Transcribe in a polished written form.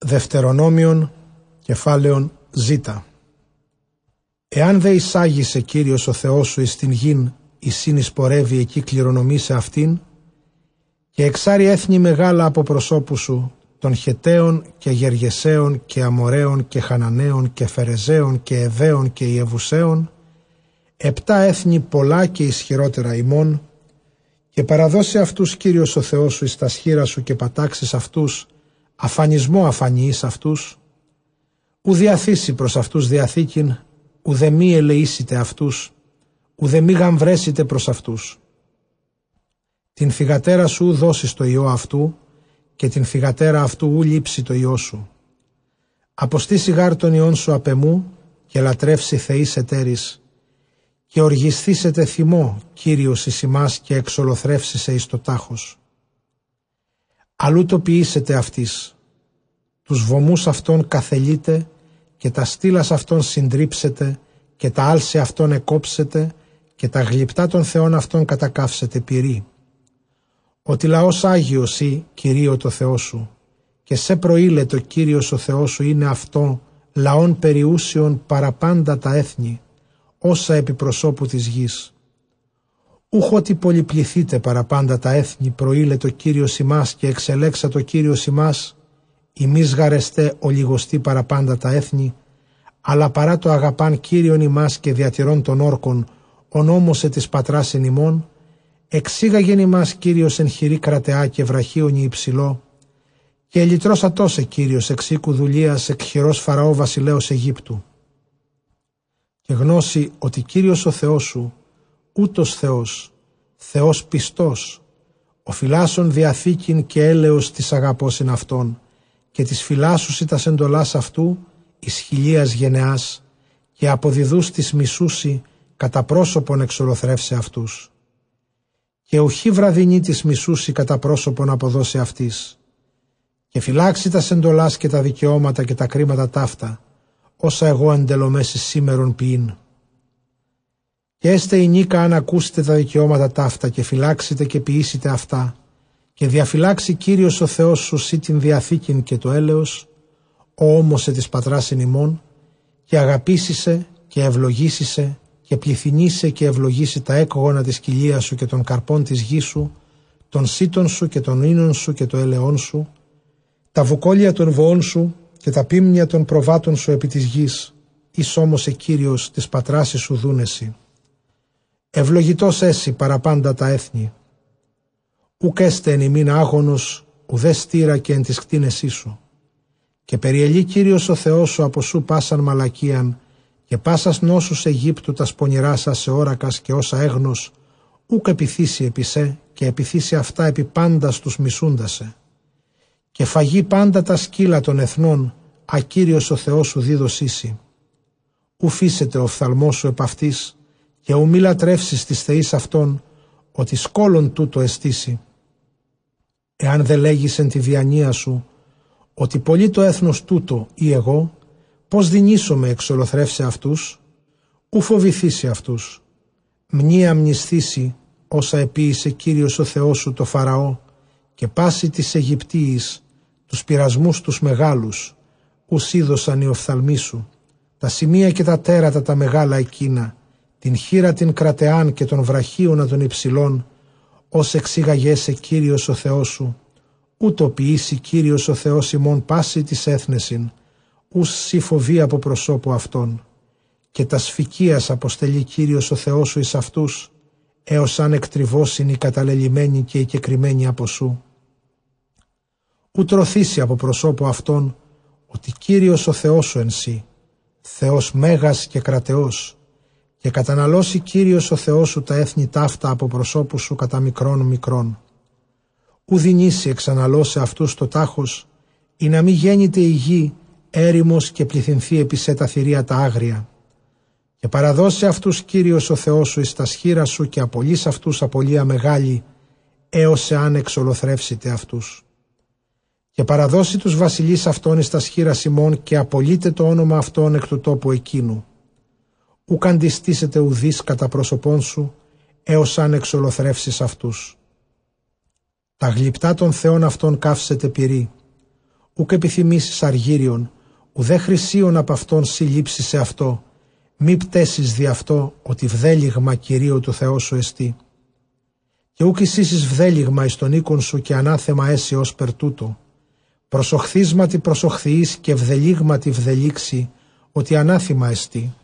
Δευτερονόμιον, κεφάλαιον Ζ. Εάν δε εισάγησε Κύριος ο Θεός σου εις την γην, εισήν εισπορεύει εκεί κληρονομεί σε αυτήν, και εξάρει έθνη μεγάλα από προσώπου σου, των Χεταίων και Γεργεσαίων και Αμοραίων και Χαναναίων και Φερεζαίων και Εβαίων και Ιεβουσαίων, 7 έθνη πολλά και ισχυρότερα ημών, και παραδώσει αυτούς Κύριος ο Θεός σου εις τα σχήρα σου και πατάξεις αυτούς, αφανισμό αφανιείς αυτούς, ου διαθήσει προς αυτούς διαθήκην, ουδε μη ελεήσετε αυτούς, ουδε μη γαμβρέσετε προς αυτούς. Την θυγατέρα σου δώσεις το ιό αυτού, και την θυγατέρα αυτού ου λείψει το ιό σου. Αποστήσει γάρ τον ιόν σου απ' εμού, και λατρεύσει θεείς εταίρης, και οργισθήσετε θυμό Κύριος εις ημάς και εξολοθρεύσησε εις το τάχος. Αλλού το ποιήσετε αυτής, τους βωμούς αυτών καθελείτε, και τα στήλας αυτών συντρίψετε, και τα άλση αυτών εκόψετε, και τα γλυπτά των θεών αυτών κατακαύσετε πυρί. Ότι λαός Άγιος ή, Κυρίω το Θεό σου, και σε προείλε το Κύριος ο Θεός σου είναι αυτό, λαών περιούσιων παραπάντα τα έθνη, όσα επί προσώπου της γης. Ούχ ότι πολυπληθείτε παραπάντα τα έθνη, προείλε το Κύριος ημάς και εξελέξα το Κύριος ημάς, ημείς γαρεστέ ολιγοστή παραπάντα τα έθνη, αλλά παρά το αγαπάν Κύριον ημάς και διατηρών των όρκων, ο νόμος της πατράς εν ημών, εξήγαγεν ημάς Κύριος εν χειρή κρατεά και βραχίονι υψηλό, και ελυτρώσατόσε Κύριος εξ οίκου δουλείας εκ χειρός Φαραώ βασιλέως Αιγύπτου. Και γνώση ότι Κύριος ο Θεός σου, ούτως Θεός, Θεός πιστός, ο φυλάσσον διαθήκην και έλεος της αγαπώσιν αυτών, και της φυλάσσουσι τας εντολάς αυτού, εις χιλίας γενεάς, και αποδιδούς της μισούσι, κατά πρόσωπον εξολοθρεύσε αυτούς. Και ουχή βραδινή της μισούσι κατά πρόσωπον αποδώσει αυτής. Και φυλάξει τας εντολάς και τα δικαιώματα και τα κρίματα ταύτα, όσα εγώ εντελομέσει σήμερον ποιήν. Και έστε η νίκα αν ακούσετε τα δικαιώματα ταύτα και φυλάξετε και ποιήσετε αυτά, και διαφυλάξει Κύριος ο Θεός σου σύ την διαθήκην και το έλεος, ο όμωσε της πατράς εν ημών, και αγαπήσισε και ευλογήσισε και πληθυνίσε και ευλογήσει τα έκγωνα της κοιλίας σου και των καρπών της γης σου, των σύτων σου και των ίνων σου και το έλεόν σου, τα βουκόλια των βοών σου και τα πίμνια των προβάτων σου επί της γης, εις όμως Κύριος της πατράσης σου δούνεσι. Ευλογητός έσυ παραπάντα τα έθνη. Ουκ έστε εν ημίν άγωνος, ουδέ στήρα και εν της κτίνεσή σου. Και περιελεί Κύριος ο Θεός σου από σου πάσαν μαλακίαν, και πάσας νόσους Αιγύπτου τας πονηράσας σε όρακας και όσα έγνος, ουκ επιθύσει επί σε, και επιθύσει αυτά επί πάντας τους μισούντασε. Και φαγεί πάντα τα σκύλα των εθνών, ακύριος ο Θεός σου δίδωσίσι. Ου φύσεται ο οφθαλμός σου επ' αυτής, και ου μη λατρεύσεις της θεής αυτών, ότι σκόλον τούτο εστίσει. Εάν δε λέγεις εν τη διανία σου, ότι πολύ το έθνος τούτο ή εγώ, πώς δεινήσομαι εξολοθρεύσε αυτούς, ου φοβηθήσει αυτούς. Μνήα μνηστήσει όσα επίησε Κύριος ο Θεός σου το Φαραώ, και πάση της Αιγυπτίης, τους πειρασμούς τους μεγάλους, ους είδωσαν οι οφθαλμοί σου, τα σημεία και τα τέρατα τα μεγάλα εκείνα, την χείρα την κρατεάν και των βραχίωνα των υψηλών, ως εξήγαγέσαι Κύριος ο Θεός σου, ούτω ποιήσει Κύριος ο Θεός ημών πάση της έθνεσιν, ους σύ φοβεί από προσώπου αυτών, και τα σφικίας αποστελεί Κύριος ο Θεός σου εις αυτούς, έως αν εκτριβώσιν οι καταλελειμμένοι και οι κεκριμένοι από σου. Ου τρωθήσει από προσώπου αυτών, ότι Κύριος ο Θεός σου εν σύ, Θεός μέγας και κρατεός, και καταναλώσει Κύριος ο Θεός σου τα έθνη ταύτα από προσώπου σου κατά μικρών. Ου δεινήσει εξαναλώσε αυτούς το τάχος, ή να μη γέννηται η γη, έρημος και πληθυνθεί επί σε τα θηρία τα άγρια. Και παραδώσει αυτούς Κύριος ο Θεός σου εις τα σχήρα σου και απολύς αυτούς απολύα μεγάλη, έως εάν εξολοθρεύσετε αυτούς. Και παραδώσει τους βασιλείς αυτών εις τα σχήρα ημών και απολύτε το όνομα αυτών εκ του τόπου εκείνου. Ουκ αντιστήσετε ουδείς κατά πρόσωπόν σου, έως αν εξολοθρεύσεις αυτούς. Τα γλυπτά των θεών αυτών καύσετε πυρί. ουκ επιθυμήσεις αργύριον, ουδέ χρυσίον απ' αυτόν συλλήψει σε αυτό, μη πτέσεις δι' αυτό, ότι βδέλιγμα Κυρίου του Θεού σου εστί. Και ουκ εισίσεις βδέλιγμα εις τον οίκον σου και ανάθεμα έσυ ως περ τούτο, προσοχθίσματι προσοχθιείς και βδελίγματι βδελίξει, ότι ανάθημα εστί.